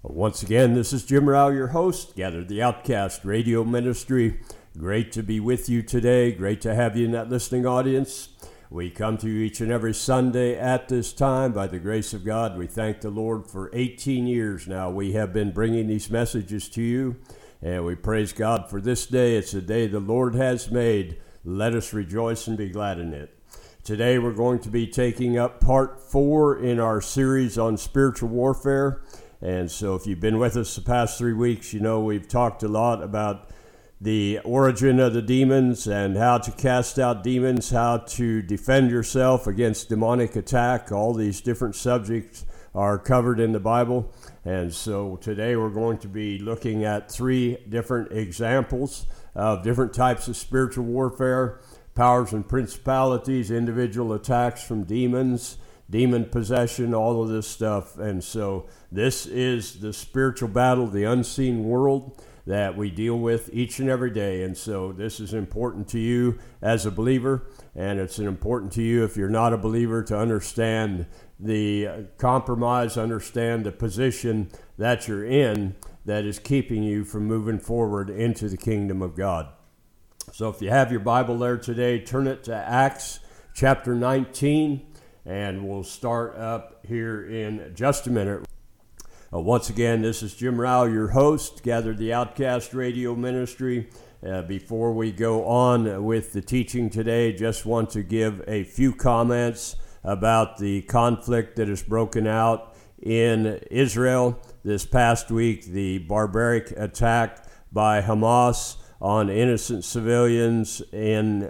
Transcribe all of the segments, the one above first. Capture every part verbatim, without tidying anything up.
Once again, this is Jim Rao, your host, Gather the Outcast Radio Ministry. Great to be with you today. Great to have you in that listening audience. We come to you each and every Sunday at this time. By the grace of God, we thank the Lord for eighteen years now. We have been bringing these messages to you, and we praise God for this day. It's a day the Lord has made. Let us rejoice and be glad in it. Today, we're going to be taking up part four in our series on spiritual warfare. And so if you've been with us the past three weeks, you know we've talked a lot about the origin of the demons and how to cast out demons, how to defend yourself against demonic attack. All these different subjects are covered in the Bible. And so today we're going to be looking at three different examples of different types of spiritual warfare, powers and principalities, individual attacks from demons, demon possession, all of this stuff. And so this is the spiritual battle, the unseen world that we deal with each and every day. And so this is important to you as a believer, and it's important to you if you're not a believer to understand the compromise, understand the position that you're in that is keeping you from moving forward into the kingdom of God. So if you have your Bible there today, turn it to Acts chapter nineteen. And we'll start up here in just a minute. Uh, once again, this is Jim Rao, your host, Gather the Outcast Radio Ministry. Uh, before we go on with the teaching today, just want to give a few comments about the conflict that has broken out in Israel this past week, the barbaric attack by Hamas on innocent civilians in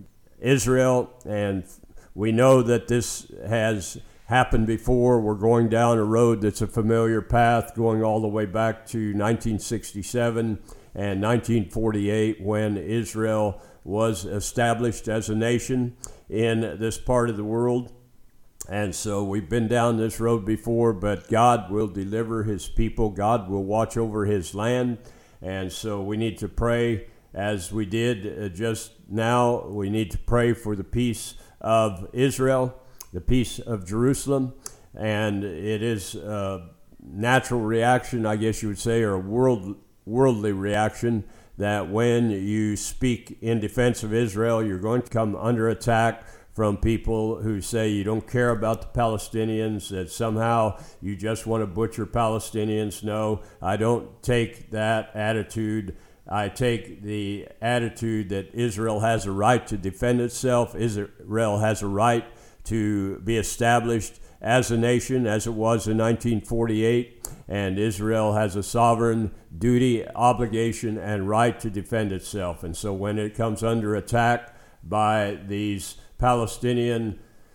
Israel. And we know that this has happened before. We're going down a road that's a familiar path, going all the way back to nineteen sixty-seven and nineteen forty-eight, when Israel was established as a nation in this part of the world. And so we've been down this road before, but God will deliver his people. God will watch over his land. And so we need to pray, as we did just now. We need to pray for the peace of Israel, the peace of Jerusalem. And it is a natural reaction, I guess you would say, or a world, worldly reaction, that when you speak in defense of Israel, you're going to come under attack from people who say you don't care about the Palestinians, that somehow you just want to butcher Palestinians. No, I don't take that attitude. I take the attitude that Israel has a right to defend itself. Israel has a right to be established as a nation, as it was in nineteen forty-eight. And Israel has a sovereign duty, obligation, and right to defend itself. And so when it comes under attack by these Palestinian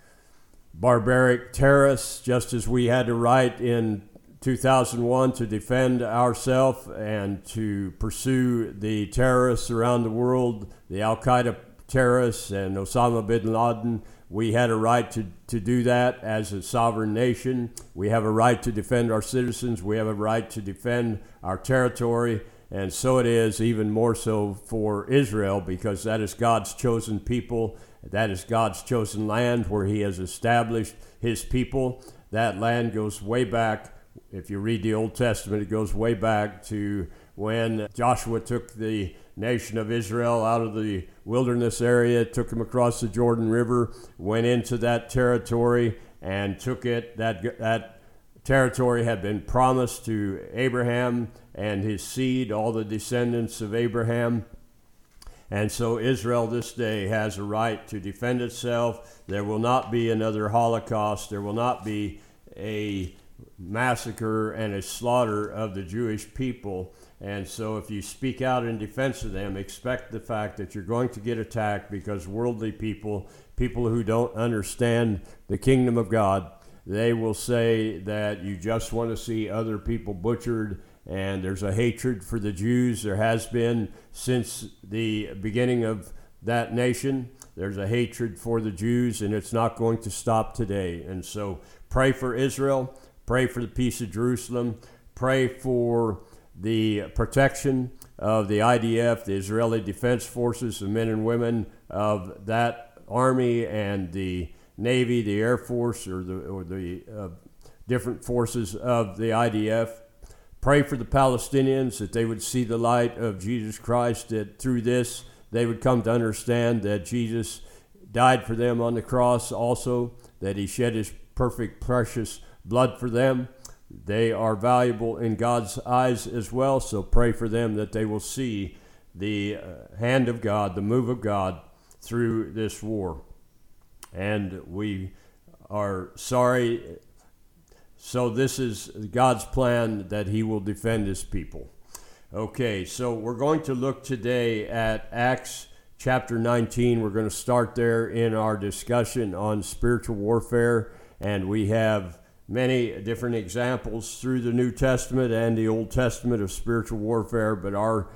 barbaric terrorists, just as we had a right in two thousand one to defend ourselves and to pursue the terrorists around the world, the Al-Qaeda terrorists and Osama bin Laden. We had a right to, to do that as a sovereign nation. We have a right to defend our citizens. We have a right to defend our territory. And so it is even more so for Israel, because that is God's chosen people. That is God's chosen land where he has established his people. That land goes way back. If you read the Old Testament, it goes way back to when Joshua took the nation of Israel out of the wilderness area, took them across the Jordan River, went into that territory and took it. That, that territory had been promised to Abraham and his seed, all the descendants of Abraham. And so Israel this day has a right to defend itself. There will not be another Holocaust. There will not be a massacre and a slaughter of the Jewish people. And so if you speak out in defense of them, expect the fact that you're going to get attacked, because worldly people, people who don't understand the kingdom of God, they will say that you just want to see other people butchered, and there's a hatred for the Jews. There has been since the beginning of that nation. There's a hatred for the Jews, and it's not going to stop today. And so pray for Israel. Pray for the peace of Jerusalem. Pray for the protection of the I D F, the Israeli Defense Forces, the men and women of that army, and the Navy, the Air Force, or the or the uh, different forces of the I D F. pray for the Palestinians that they would see the light of Jesus Christ, that through this they would come to understand that Jesus died for them on the cross also, that he shed his perfect, precious blood for them. They are valuable in God's eyes as well, so pray for them that they will see the uh, hand of God, the move of God through this war. And we are sorry. So this is God's plan, that he will defend his people. Okay, so we're going to look today at Acts chapter nineteen. We're going to start there in our discussion on spiritual warfare, and we have many different examples through the New Testament and the Old Testament of spiritual warfare, but our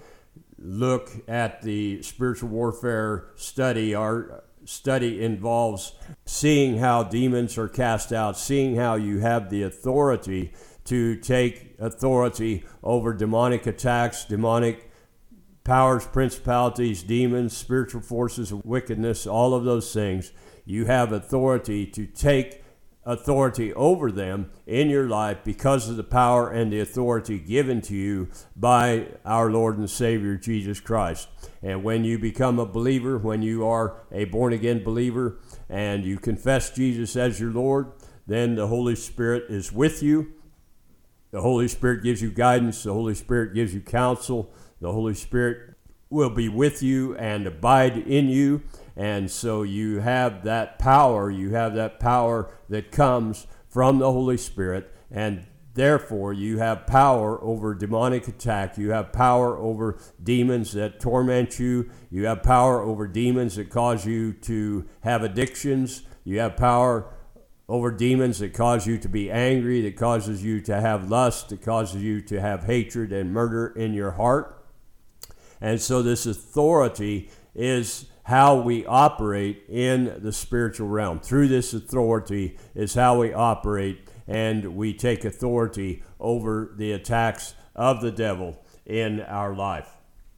look at the spiritual warfare study, our study involves seeing how demons are cast out, seeing how you have the authority to take authority over demonic attacks, demonic powers, principalities, demons, spiritual forces of wickedness, all of those things. You have authority to take authority over them in your life because of the power and the authority given to you by our Lord and Savior Jesus Christ. And when you become a believer, when you are a born-again believer and you confess Jesus as your Lord, then the Holy Spirit is with you. The Holy Spirit gives you guidance. The Holy Spirit gives you counsel. The Holy Spirit will be with you and abide in you. And so you have that power, you have that power that comes from the Holy Spirit, and therefore you have power over demonic attack. You have power over demons that torment you. You have power over demons that cause you to have addictions. You have power over demons that cause you to be angry, that causes you to have lust, that causes you to have hatred and murder in your heart. And so this authority is how we operate in the spiritual realm. Through this authority is how we operate, and we take authority over the attacks of the devil in our life.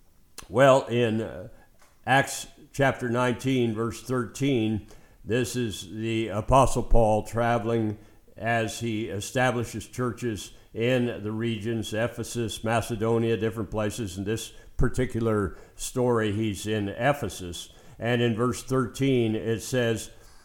Well, in uh, Acts chapter nineteen, verse thirteen, this is the Apostle Paul traveling as he establishes churches in the regions, Ephesus, Macedonia, different places. In this particular story, he's in Ephesus. And in verse thirteen, it says,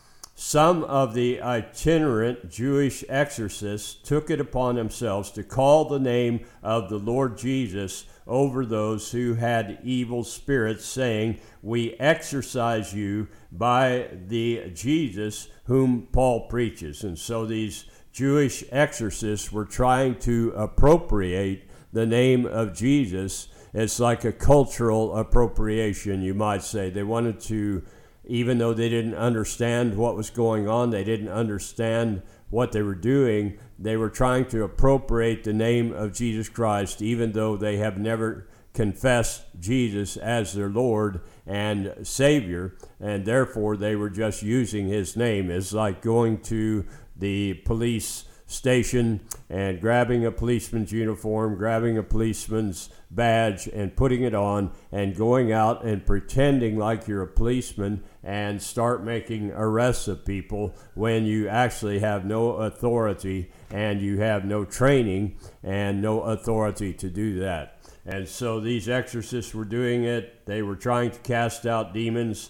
some of the itinerant Jewish exorcists took it upon themselves to call the name of the Lord Jesus over those who had evil spirits, saying, we exorcise you by the Jesus whom Paul preaches. And so these Jewish exorcists were trying to appropriate the name of Jesus. It's like a cultural appropriation, you might say. They wanted to, even though they didn't understand what was going on, they didn't understand what they were doing, they were trying to appropriate the name of Jesus Christ, even though they have never confessed Jesus as their Lord and Savior, and therefore they were just using his name. It's like going to the police station and grabbing a policeman's uniform, grabbing a policeman's badge and putting it on and going out and pretending like you're a policeman and start making arrests of people when you actually have no authority and you have no training and no authority to do that. And so these exorcists were doing it. They were trying to cast out demons.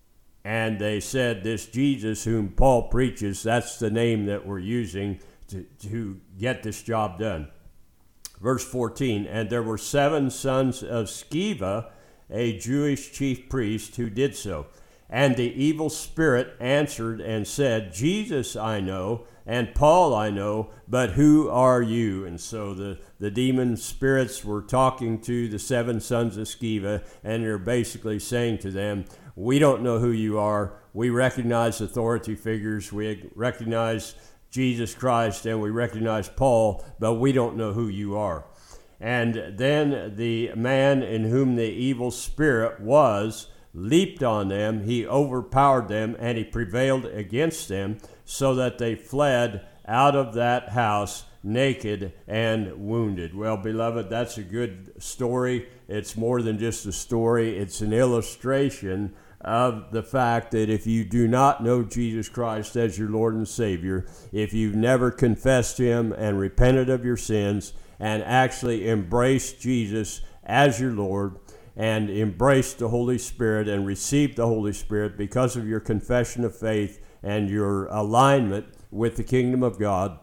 And they said, this Jesus whom Paul preaches, that's the name that we're using to, to get this job done. Verse fourteen, and there were seven sons of Sceva, a Jewish chief priest, who did so. And the evil spirit answered and said, Jesus I know, and Paul I know, but who are you? And so the, the demon spirits were talking to the seven sons of Sceva, and they're basically saying to them, we don't know who you are. We recognize authority figures. We recognize Jesus Christ, and we recognize Paul, but we don't know who you are. And then the man in whom the evil spirit was leaped on them. He overpowered them, and he prevailed against them, so that they fled out of that house naked and wounded. Well, beloved, that's a good story. It's more than just a story. It's an illustration of the fact that if you do not know Jesus Christ as your Lord and Savior, if you've never confessed him and repented of your sins and actually embrace Jesus as your Lord and embrace the Holy Spirit and receive the Holy Spirit because of your confession of faith and your alignment with the kingdom of God.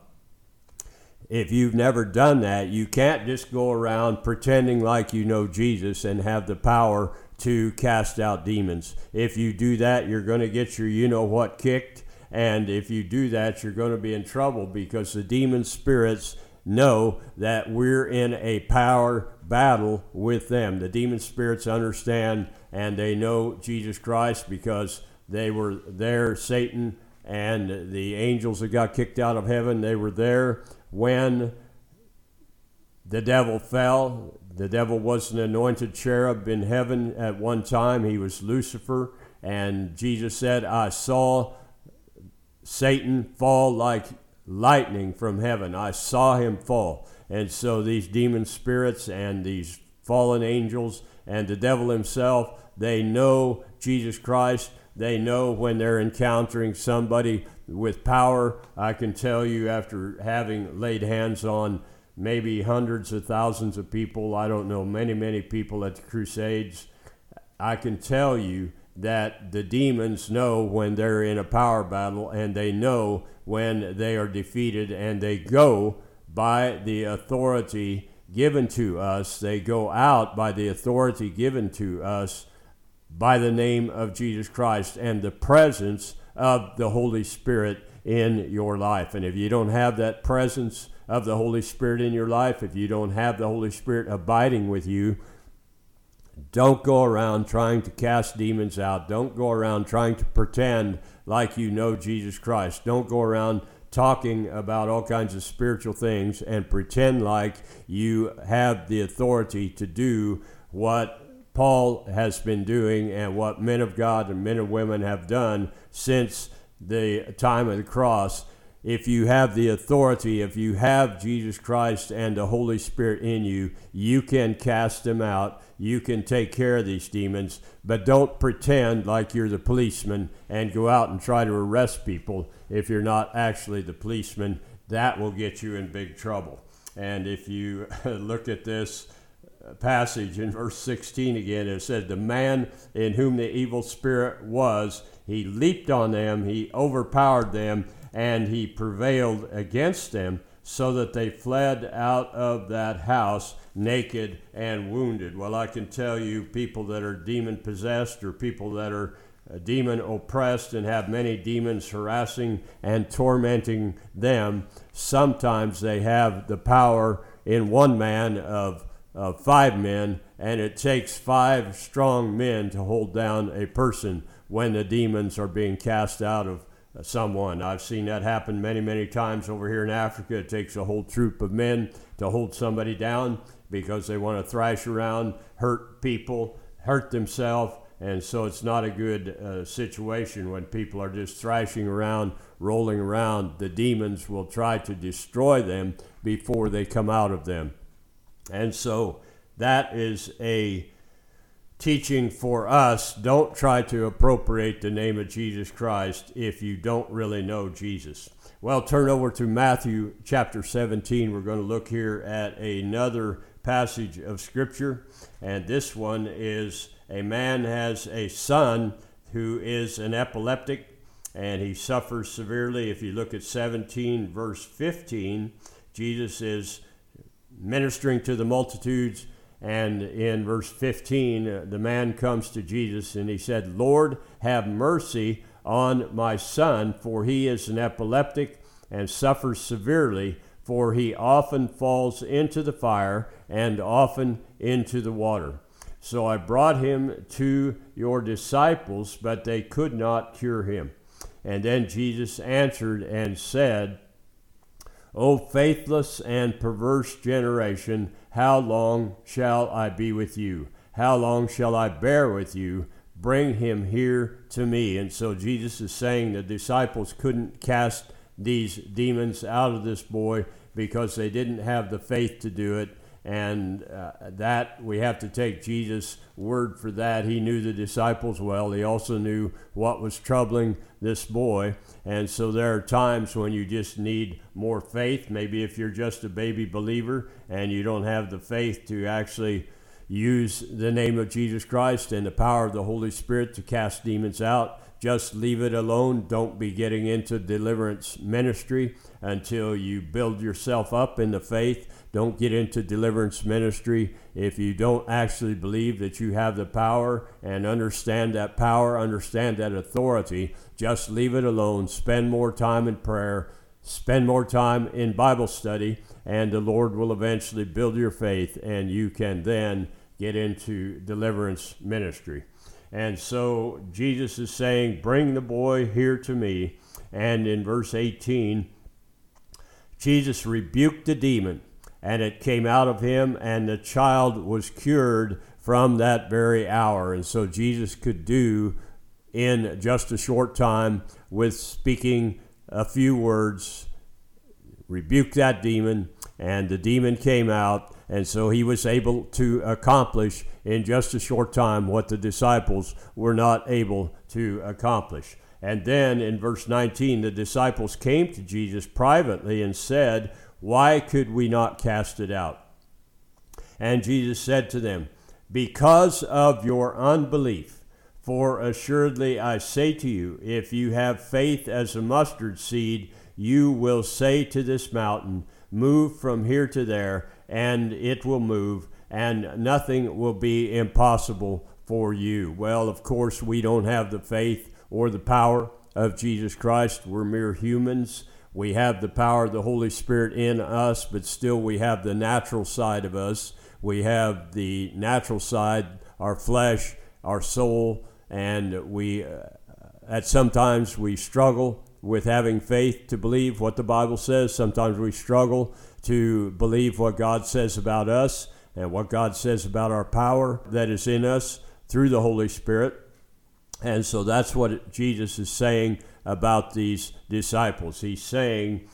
If you've never done that, you can't just go around pretending like you know Jesus and have the power to cast out demons. If you do that, you're going to get your you-know-what kicked. And if you do that, you're going to be in trouble, because the demon spirits know that we're in a power battle with them. The demon spirits understand, and they know Jesus Christ because they were there. Satan and the angels that got kicked out of heaven, they were there when the devil fell. The devil was an anointed cherub in heaven at one time. He was Lucifer, and Jesus said, I saw Satan fall like lightning from heaven. I saw him fall. And so these demon spirits and these fallen angels and the devil himself, they know Jesus Christ. They know when they're encountering somebody with power. I can tell you, after having laid hands on maybe hundreds of thousands of people, I don't know, many, many people at the Crusades, I can tell you that the demons know when they're in a power battle, and they know when they are defeated, and they go by the authority given to us. They go out by the authority given to us by the name of Jesus Christ and the presence of the Holy Spirit in your life. And if you don't have that presence of the Holy Spirit in your life, if you don't have the Holy Spirit abiding with you, don't go around trying to cast demons out. Don't go around trying to pretend like you know Jesus Christ. Don't go around talking about all kinds of spiritual things and pretend like you have the authority to do what Paul has been doing and what men of God and men and women have done since the time of the cross. If you have the authority, if you have Jesus Christ and the Holy Spirit in you, you can cast them out. You can take care of these demons, but don't pretend like you're the policeman and go out and try to arrest people if you're not actually the policeman. That will get you in big trouble. And if you look at this passage in verse sixteen again, it said, the man in whom the evil spirit was, he leaped on them, he overpowered them, and he prevailed against them, so that they fled out of that house naked and wounded. Well, I can tell you, people that are demon-possessed or people that are demon-oppressed and have many demons harassing and tormenting them, sometimes they have the power in one man of, of five men, and it takes five strong men to hold down a person when the demons are being cast out of someone. I've seen that happen many, many times over here in Africa. It takes a whole troop of men to hold somebody down because they want to thrash around, hurt people, hurt themselves, and so it's not a good uh, situation when people are just thrashing around, rolling around. The demons will try to destroy them before they come out of them. And so that is a teaching for us. Don't try to appropriate the name of Jesus Christ if you don't really know Jesus. Well, turn over to Matthew chapter seventeen. We're going to look here at another passage of Scripture, and this one is a man has a son who is an epileptic, and he suffers severely. If you look at seventeen, verse fifteen, Jesus is ministering to the multitudes. And in verse fifteen, uh, the man comes to Jesus and he said, Lord, have mercy on my son, for he is an epileptic and suffers severely, for he often falls into the fire and often into the water. So I brought him to your disciples, but they could not cure him. And then Jesus answered and said, O faithless and perverse generation, how long shall I be with you? How long shall I bear with you? Bring him here to me. And so Jesus is saying the disciples couldn't cast these demons out of this boy because they didn't have the faith to do it. And uh, that, we have to take Jesus' word for that. He knew the disciples well. He also knew what was troubling this boy. And so there are times when you just need more faith. Maybe if you're just a baby believer and you don't have the faith to actually use the name of Jesus Christ and the power of the Holy Spirit to cast demons out, just leave it alone. Don't be getting into deliverance ministry until you build yourself up in the faith. Don't get into deliverance ministry if you don't actually believe that you have the power and understand that power, understand that authority. Just leave it alone. Spend more time in prayer. Spend more time in Bible study, and the Lord will eventually build your faith, and you can then get into deliverance ministry. And so Jesus is saying, bring the boy here to me. And in verse eighteen, Jesus rebuked the demon, and it came out of him, and the child was cured from that very hour. And so Jesus could do in just a short time, with speaking a few words, rebuke that demon, and the demon came out. And so he was able to accomplish in just a short time what the disciples were not able to accomplish. And then in verse nineteen, the disciples came to Jesus privately and said, why could we not cast it out? And Jesus said to them, because of your unbelief. For assuredly I say to you, if you have faith as a mustard seed, you will say to this mountain, move from here to there, and it will move, and nothing will be impossible for you. Well, of course, we don't have the faith or the power of Jesus Christ. We're mere humans. We have the power of the Holy Spirit in us, but still we have the natural side of us. We have the natural side, our flesh, our soul, and we, uh, at sometimes we struggle with having faith to believe what the Bible says. Sometimes we struggle to believe what God says about us and what God says about our power that is in us through the Holy Spirit. And so that's what Jesus is saying about these disciples. He's saying,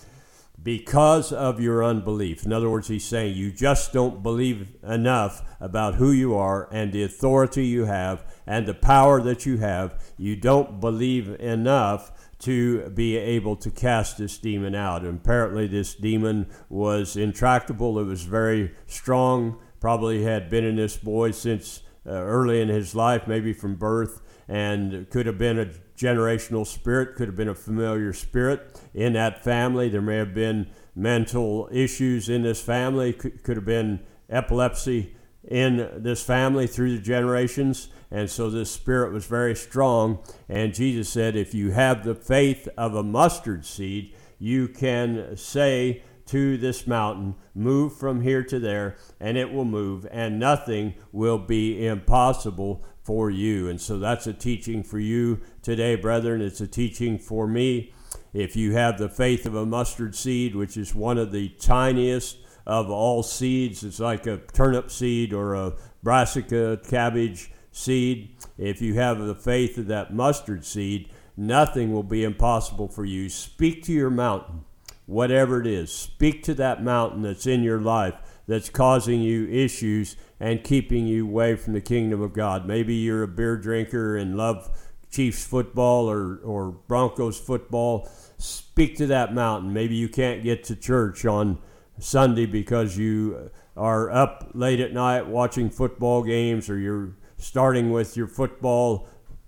because of your unbelief. In other words, he's saying you just don't believe enough about who you are and the authority you have and the power that you have. You don't believe enough to be able to cast this demon out. And apparently this demon was intractable. It was very strong, probably had been in this boy since uh, early in his life, maybe from birth, and could have been a generational spirit, could have been a familiar spirit in that family. There may have been mental issues in this family, could, could have been epilepsy in this family through the generations. And so this spirit was very strong. And Jesus said, if you have the faith of a mustard seed, you can say to this mountain, move from here to there, and it will move, and nothing will be impossible for you. And so that's a teaching for you today, brethren. It's a teaching for me. If you have the faith of a mustard seed, which is one of the tiniest of all seeds, it's like a turnip seed or a brassica cabbage seed. If you have the faith of that mustard seed, nothing will be impossible for you. Speak to your mountain, whatever it is. Speak to that mountain that's in your life that's causing you issues and keeping you away from the kingdom of God. Maybe you're a beer drinker and love Chiefs football or, or Broncos football. Speak to that mountain. Maybe you can't get to church on Sunday because you are up late at night watching football games, or you're starting with your football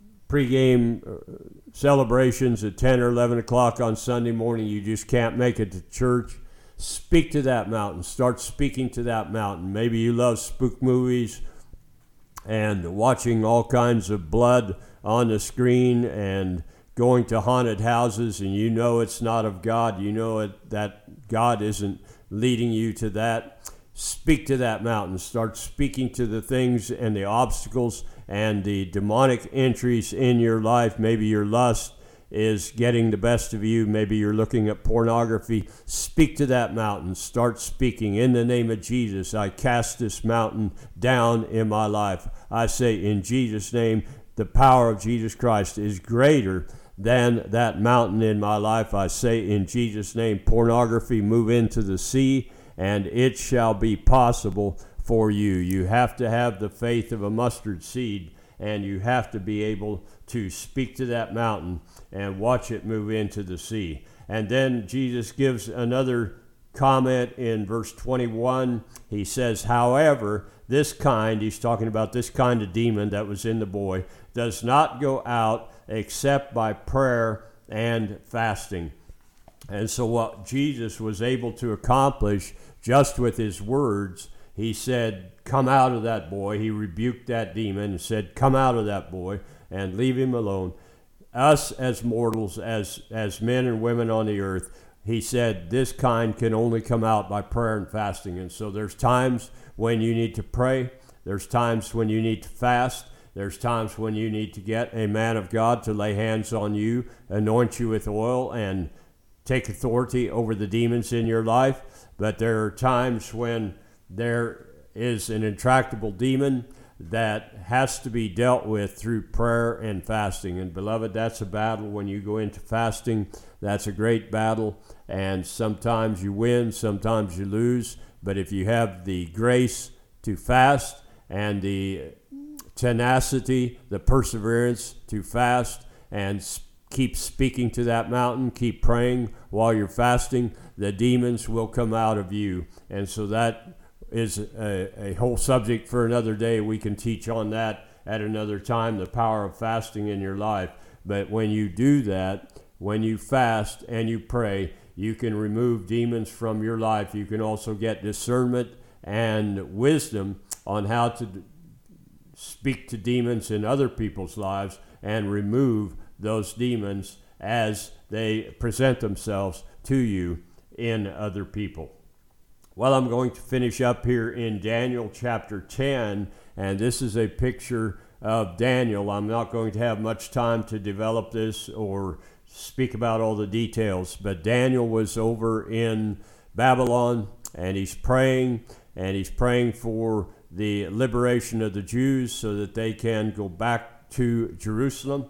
pregame celebrations at ten or eleven o'clock on Sunday morning. You just can't make it to church. Speak to that mountain. Start speaking to that mountain. Maybe you love spook movies and watching all kinds of blood on the screen and going to haunted houses, and you know it's not of God. You know it, that God isn't leading you to that. Speak to that mountain. Start speaking to the things and the obstacles and the demonic entries in your life. Maybe your lust is getting the best of you. Maybe you're looking at pornography. Speak to that mountain. Start speaking. In the name of Jesus, I cast this mountain down in my life. I say in Jesus' name, the power of Jesus Christ is greater than that mountain in my life. I say in Jesus' name, pornography, move into the sea and it shall be possible for you. You have to have the faith of a mustard seed, and you have to be able to speak to that mountain and watch it move into the sea. And then Jesus gives another comment in verse twenty-one. He says, however, this kind, he's talking about this kind of demon that was in the boy, does not go out except by prayer and fasting. And so what Jesus was able to accomplish just with his words, he said, come out of that boy. He rebuked that demon and said, come out of that boy and leave him alone. Us as mortals, as, as men and women on the earth, he said, this kind can only come out by prayer and fasting. And so there's times when you need to pray. There's times when you need to fast. There's times when you need to get a man of God to lay hands on you, anoint you with oil, and take authority over the demons in your life. But there are times when there is an intractable demon that has to be dealt with through prayer and fasting. And beloved, that's a battle when you go into fasting. That's a great battle, and sometimes you win, sometimes you lose. But if you have the grace to fast and the tenacity, the perseverance to fast and keep speaking to that mountain, keep praying while you're fasting, the demons will come out of you. And so that is a, a whole subject for another day. We can teach on that at another time, the power of fasting in your life. But when you do that, when you fast and you pray, you can remove demons from your life. You can also get discernment and wisdom on how to d- speak to demons in other people's lives and remove those demons as they present themselves to you in other people. Well, I'm going to finish up here in Daniel chapter ten, and this is a picture of Daniel. I'm not going to have much time to develop this or speak about all the details, but Daniel was over in Babylon, and he's praying, and he's praying for the liberation of the Jews so that they can go back to Jerusalem.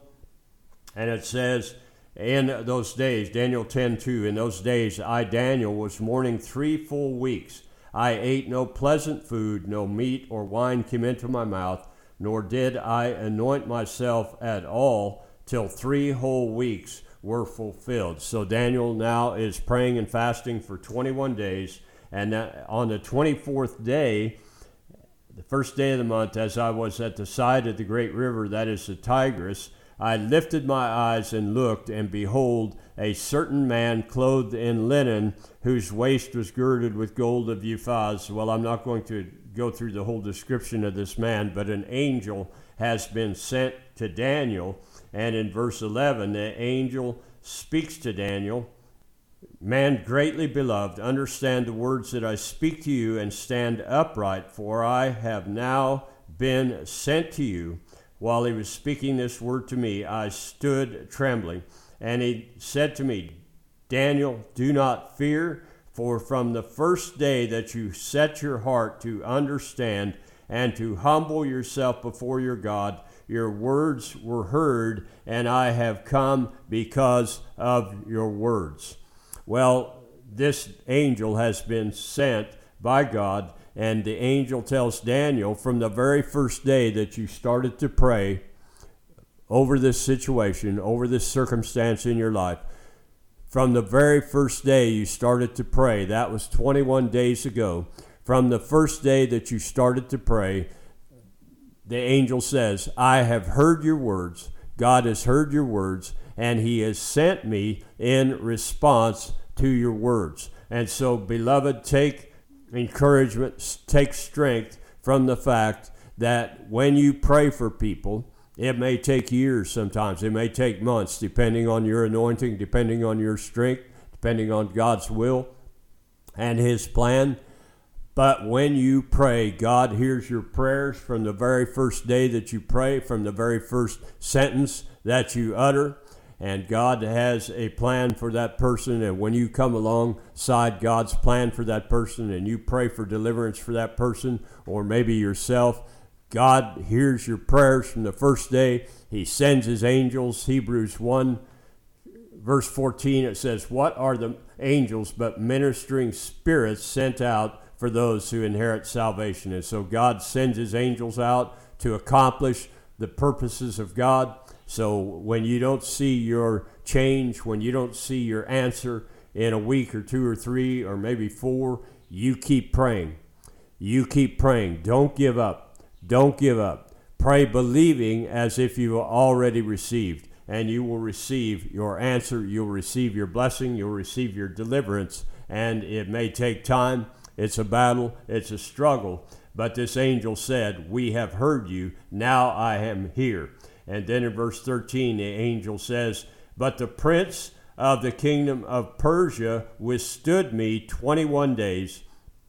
And it says, in those days, Daniel ten two, in those days I, Daniel, was mourning three full weeks. I ate no pleasant food, no meat or wine came into my mouth, nor did I anoint myself at all till three whole weeks were fulfilled. So Daniel now is praying and fasting for twenty-one days, and on the twenty-fourth day, the first day of the month, as I was at the side of the great river, that is the Tigris, I lifted my eyes and looked, and behold, a certain man clothed in linen, whose waist was girded with gold of Uphaz. Well, I'm not going to go through the whole description of this man, but an angel has been sent to Daniel. And in verse eleven, the angel speaks to Daniel, man greatly beloved, understand the words that I speak to you and stand upright, for I have now been sent to you. While he was speaking this word to me, I stood trembling. And he said to me, Daniel, do not fear, for from the first day that you set your heart to understand and to humble yourself before your God, your words were heard, and I have come because of your words. Well, this angel has been sent by God, and the angel tells Daniel, from the very first day that you started to pray over this situation, over this circumstance in your life, from the very first day you started to pray, that was twenty-one days ago, from the first day that you started to pray, the angel says, I have heard your words, God has heard your words, and he has sent me in response to your words. And so, beloved, take encouragement, take strength from the fact that when you pray for people, it may take years sometimes, it may take months, depending on your anointing, depending on your strength, depending on God's will and his plan. But when you pray, God hears your prayers from the very first day that you pray, from the very first sentence that you utter. And God has a plan for that person. And when you come alongside God's plan for that person and you pray for deliverance for that person, or maybe yourself, God hears your prayers from the first day. He sends his angels. Hebrews one verse fourteen, it says, "What are the angels but ministering spirits sent out for those who inherit salvation?" And so God sends his angels out to accomplish the purposes of God. So when you don't see your change, when you don't see your answer in a week or two or three or maybe four, you keep praying. You keep praying. Don't give up. Don't give up. Pray believing as if you already received, and you will receive your answer. You'll receive your blessing. You'll receive your deliverance. And it may take time. It's a battle. It's a struggle. But this angel said, "We have heard you. Now I am here." And then in verse thirteen, the angel says, "But the prince of the kingdom of Persia withstood me twenty-one days.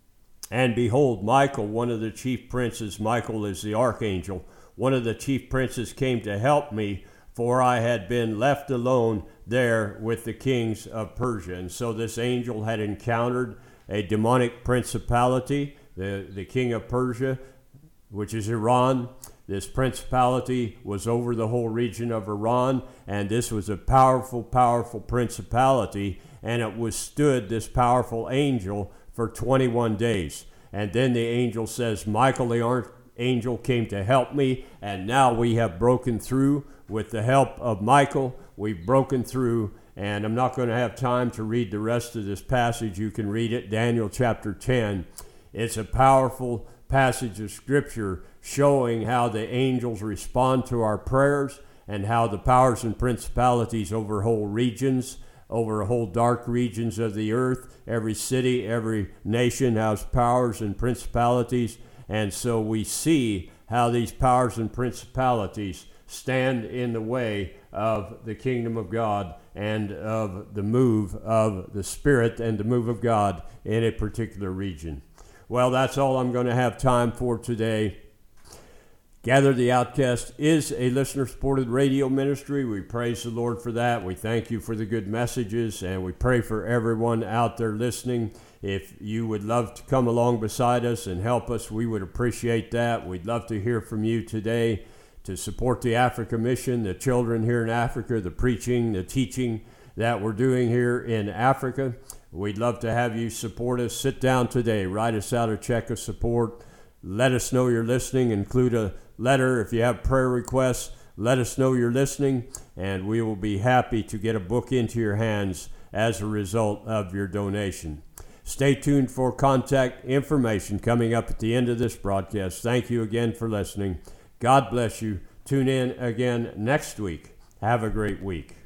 And behold, Michael, one of the chief princes," Michael is the archangel, "one of the chief princes came to help me, for I had been left alone there with the kings of Persia." And so this angel had encountered a demonic principality, the, the king of Persia, which is Iran. This principality was over the whole region of Iran, and this was a powerful, powerful principality, and it withstood this powerful angel for twenty-one days. And then the angel says, "Michael the archangel came to help me, and now we have broken through with the help of Michael. We've broken through." And I'm not going to have time to read the rest of this passage. You can read it, Daniel chapter ten. It's a powerful passage of Scripture showing how the angels respond to our prayers and how the powers and principalities over whole regions, over whole dark regions of the earth, every city, every nation has powers and principalities. And so we see how these powers and principalities stand in the way of the kingdom of God and of the move of the Spirit and the move of God in a particular region. Well, that's all I'm going to have time for today. Gather the Outcast is a listener-supported radio ministry. We praise the Lord for that. We thank you for the good messages, and we pray for everyone out there listening. If you would love to come along beside us and help us, we would appreciate that. We'd love to hear from you today to support the Africa Mission, the children here in Africa, the preaching, the teaching that we're doing here in Africa. We'd love to have you support us. Sit down today. Write us out a check of support. Let us know you're listening. Include a letter. If you have prayer requests, let us know you're listening, and we will be happy to get a book into your hands as a result of your donation. Stay tuned for contact information coming up at the end of this broadcast. Thank you again for listening. God bless you. Tune in again next week. Have a great week.